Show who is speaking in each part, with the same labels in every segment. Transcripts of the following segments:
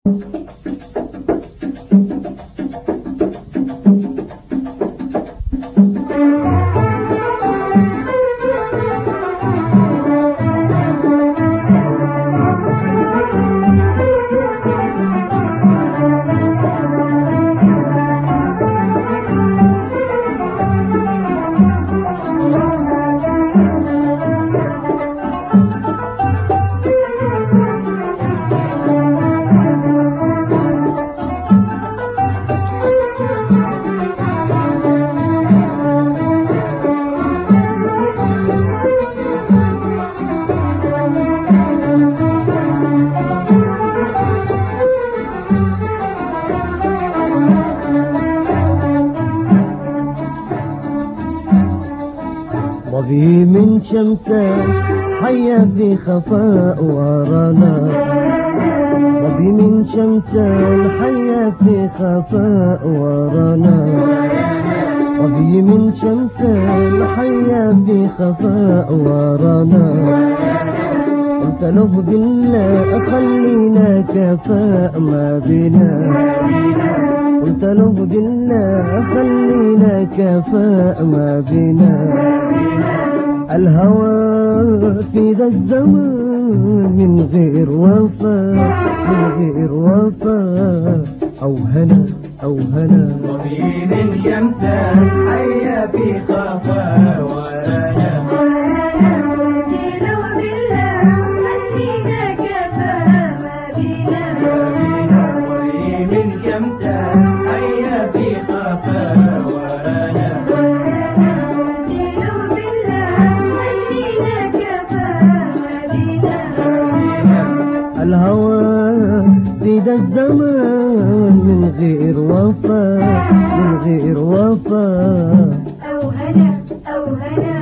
Speaker 1: ضبي من شمسه حيا في خفاء ورانا، ضبي من شمسه حيا في خفاء ورانا، ضبي من شمسه حيا في خفاء ورانا. قلت له بالله خلينا كفاء ما بينا، قلت له بالله خلينا كفاء ما بينا. الهوى في ذا الزمان من غير وفاء، من غير وفاء أو هنا أو هنا.
Speaker 2: ضبي من شمسه حيا في خفاء ورانا،
Speaker 1: الهوى في ذا الزمان من غير وفاء، من غير وفاء
Speaker 3: أو هنا أو هنا.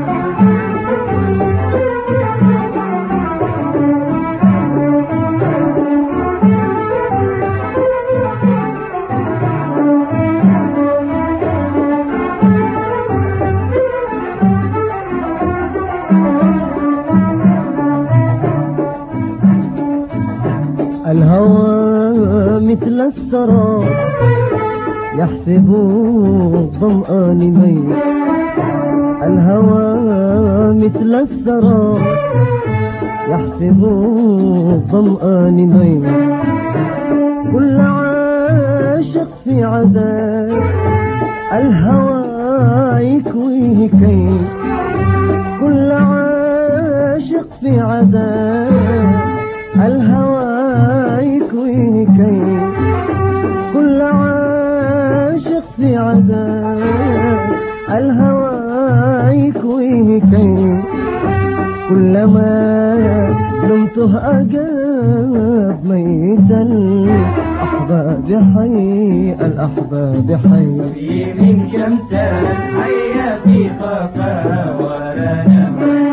Speaker 1: الهوى مثل السراب يحسبه الظمآن ميت، الهوى مثل السراب يحسبه الظمآن ميت. كل عاشق في عذاب الهوى يكويه كيف، كل عاشق في عذاب الهوى يكويه كيف، كل عاشق في عذاب الهوى يكويه كيف. كلما لمته أجاب ميت الأحباب حي، الأحباب حي.
Speaker 2: ضبي من شمسه حيا في خفاء ورانا،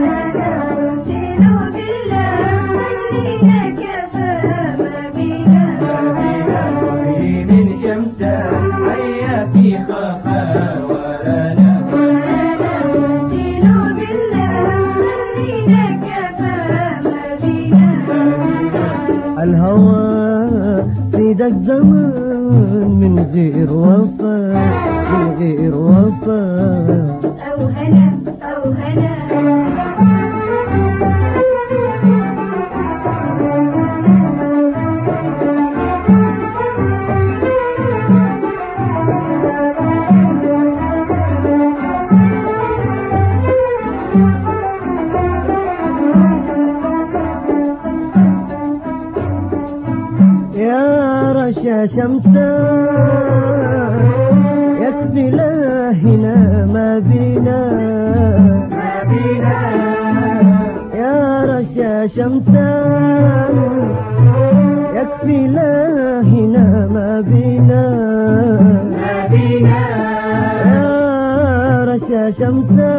Speaker 1: الهوى في ذا الزمان من غير وفاء، من غير وفاء
Speaker 3: أو هنا أو هنا.
Speaker 1: يا رشا شمسا يكفي لا هنا ما بينا،
Speaker 2: ما بينا.
Speaker 1: يا رشا شمسا يكفي لا هنا ما بينا،
Speaker 2: ما بينا.
Speaker 1: يا رشا شمسا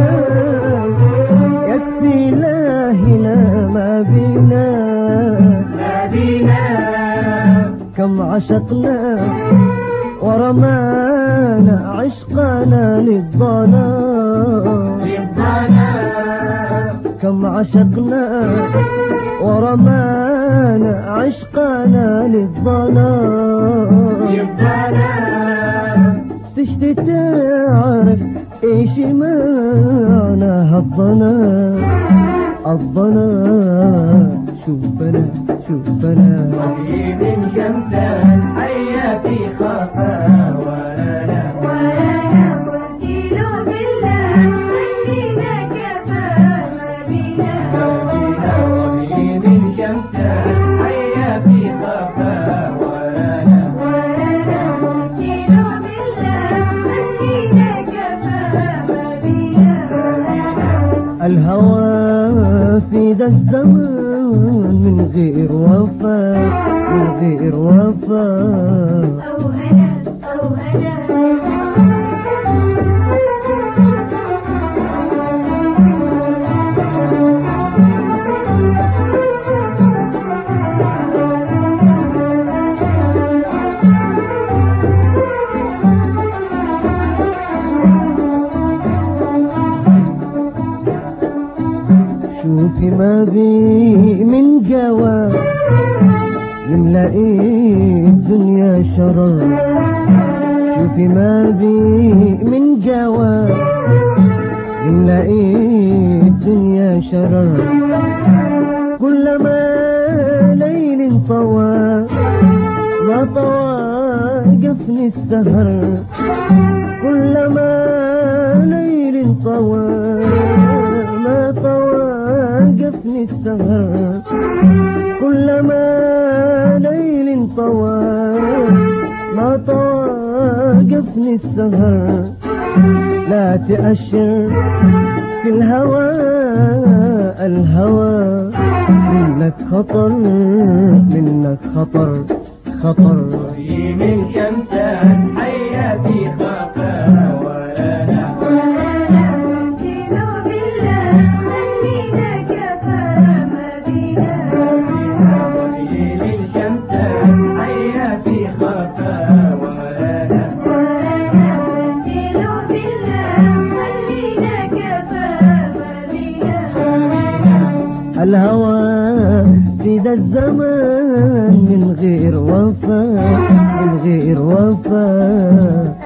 Speaker 1: يكفي لا هنا ما بينا،
Speaker 2: ما بينا.
Speaker 1: كم عشقنا ورمانا عشقنا للضلال،
Speaker 2: للضلال.
Speaker 1: كم عشقنا ورمانا عشقنا للظلام تشتي تعرف ايش معنى هالظلام الظلام. شوفنا شوفنا
Speaker 2: طيب شمسان حيا في خفا ورانا
Speaker 3: قلت له بالله خلينا كفى ما بينا
Speaker 2: طيب شمسان حيا في خفا ورانا
Speaker 3: قلت له بالله خلينا كفى ما بينا
Speaker 1: الهوى في ذا الزمان من غير وفاء من غير وفاء.
Speaker 3: أو هنا أو هنا
Speaker 1: شوفي ما بي من جواب يملأ الدنيا شرر. شوفي ما بي من جواب يملأ الدنيا شرر. كلما ليل طوى ما طواقفني السهر. كلما ليل طوى ما طواقفني السهر. كلما ليل طوى ما طواقفني السهر. لا تأشر في الهوى الهوى منك خطر منك خطر خطر.
Speaker 2: طيب شمسان حيا في خفا ورانا
Speaker 3: قلت له بالله خلينا كفى ما بينا
Speaker 2: طيب شمسان حيا في خفا ورانا
Speaker 3: قلت له بالله خلينا كفى ما بينا
Speaker 1: الهوى في ذا الزمان من غير وفاء من غير وفاء.